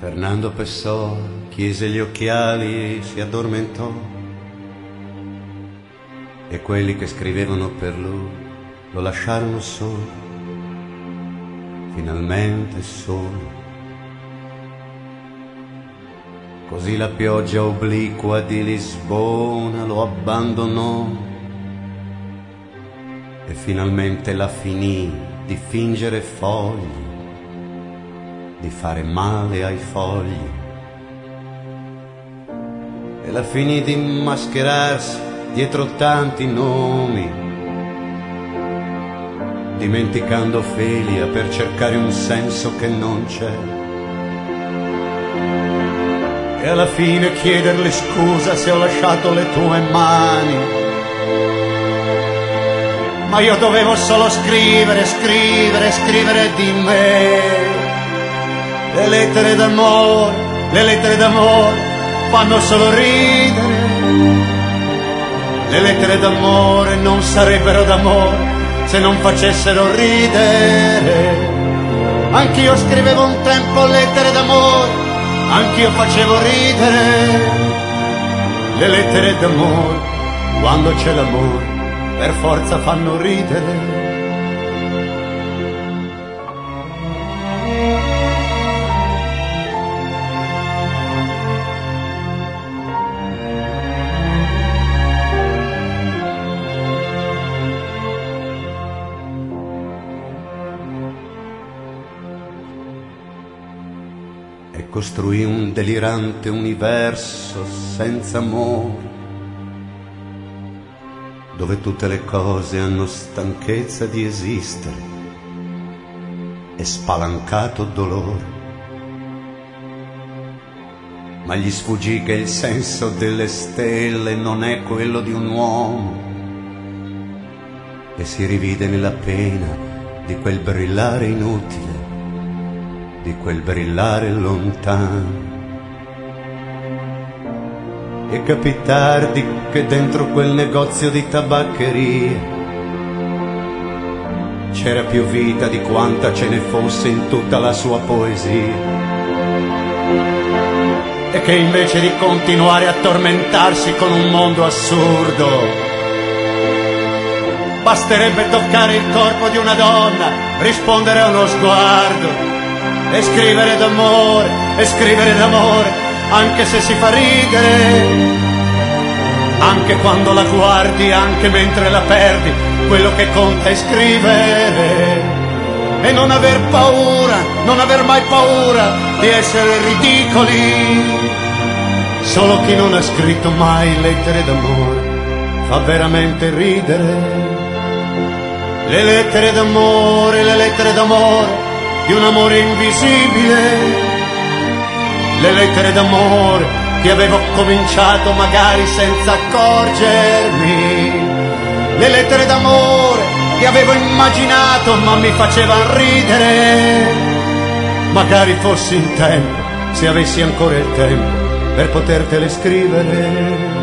Fernando Pessoa chiese gli occhiali e si addormentò, e quelli che scrivevano per lui lo lasciarono solo, finalmente solo. Così la pioggia obliqua di Lisbona lo abbandonò e finalmente la finì di fingere fogli, di fare male ai fogli, e la finì di mascherarsi dietro tanti nomi, dimenticando Ophelia per cercare un senso che non c'è, e alla fine chiederle scusa se ho lasciato le tue mani, ma io dovevo solo scrivere, scrivere, scrivere di me. Le lettere d'amore fanno solo ridere. Le lettere d'amore non sarebbero d'amore se non facessero ridere. Anch'io scrivevo un tempo lettere d'amore, anch'io facevo ridere. Le lettere d'amore, quando c'è l'amore, per forza fanno ridere. E costruì un delirante universo senza amore, dove tutte le cose hanno stanchezza di esistere e spalancato dolore. Ma gli sfuggì che il senso delle stelle non è quello di un uomo, e si rivide nella pena di quel brillare inutile, di quel brillare lontano. E capì tardi che dentro quel negozio di tabaccheria c'era più vita di quanta ce ne fosse in tutta la sua poesia, e che invece di continuare a tormentarsi con un mondo assurdo, basterebbe toccare il corpo di una donna, rispondere a uno sguardo e scrivere d'amore, anche se si fa ridere, anche quando la guardi, anche mentre la perdi, quello che conta è scrivere e non aver paura, non aver mai paura di essere ridicoli. Solo chi non ha scritto mai lettere d'amore fa veramente ridere. Le lettere d'amore di un amore invisibile, le lettere d'amore che avevo cominciato magari senza accorgermi, le lettere d'amore che avevo immaginato ma mi facevano ridere. Magari fossi in tempo, se avessi ancora il tempo per potertele scrivere.